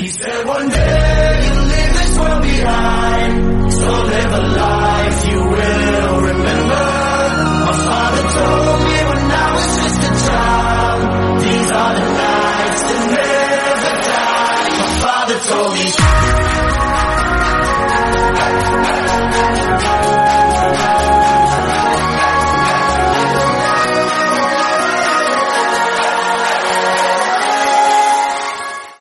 He said one day you'll leave this world behind, so live a life you will remember. My father told me when I was just a child, these are the nights that never die. My father told me